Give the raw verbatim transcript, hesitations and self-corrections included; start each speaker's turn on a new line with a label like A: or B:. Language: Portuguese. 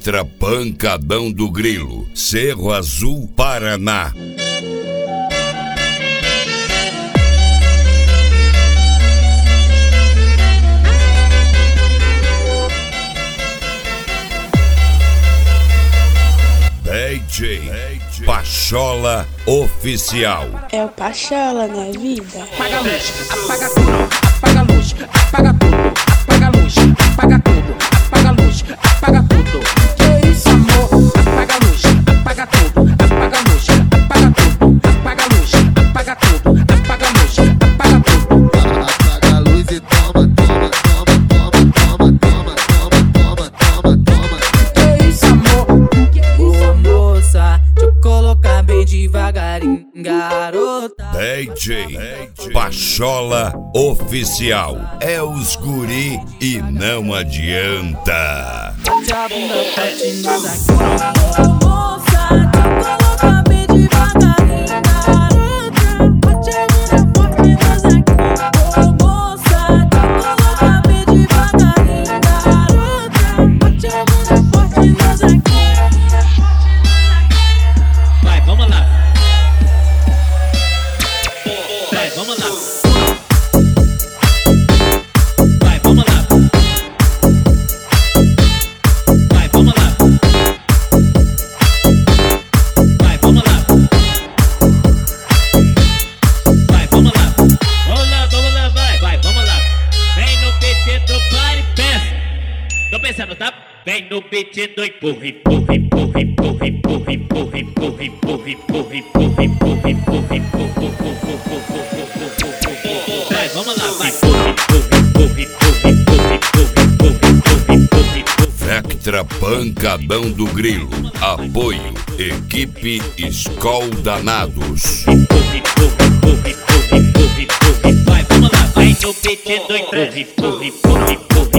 A: Vectra Pancadão do Grilo, Cerro Azul, Paraná. D J Pachola Oficial.
B: É o Pachola na vida.
C: Apaga a luz, apaga tudo, apaga a luz, apaga tudo, apaga a luz, apaga tudo, apaga a luz, apaga tudo. Que isso, amor? Apaga a luz, apaga tudo, apaga a luz, apaga tudo, apaga a luz, apaga tudo, apaga a luz, apaga tudo.
D: Apaga a luz e toma, toma, toma, toma, toma, toma, toma, toma, toma.
C: Que isso, amor?
E: Ô moça, deixa eu colocar bem devagarinho, garota.
A: D J Pachola Oficial. É os guri e não adianta.
E: Bate a bunda forte nós aqui. Ô moça, deixa eu colocar bem devagarinho, garota. Bate a bunda forte nós aqui. Ô moça, deixa eu colocar bem devagarinho, garota. Bate a bunda forte nós aqui.
F: Vai, vamos lá. Vai, vamos lá. Vai, vamos lá. Vai, vamos lá. Vai, vamos lá. Vai, vamos lá. Vamos lá, vamos lá, vai. Vai, vamos lá. Vem no beat do pare, pensa. Tô pensando, tá? Vem no beat do empurra, empurra, empurra, empurra, empurra, empurra, empurra, empurra, empurra, empurra, empurra, empurra, empurra. Vai, vamos lá, vai.
A: Vectra Pancadão do Grilo. Apoio Equipe Skol Danados.
F: Vai, vamos lá, vai no beat do empurra, empurra, empurra, empurra.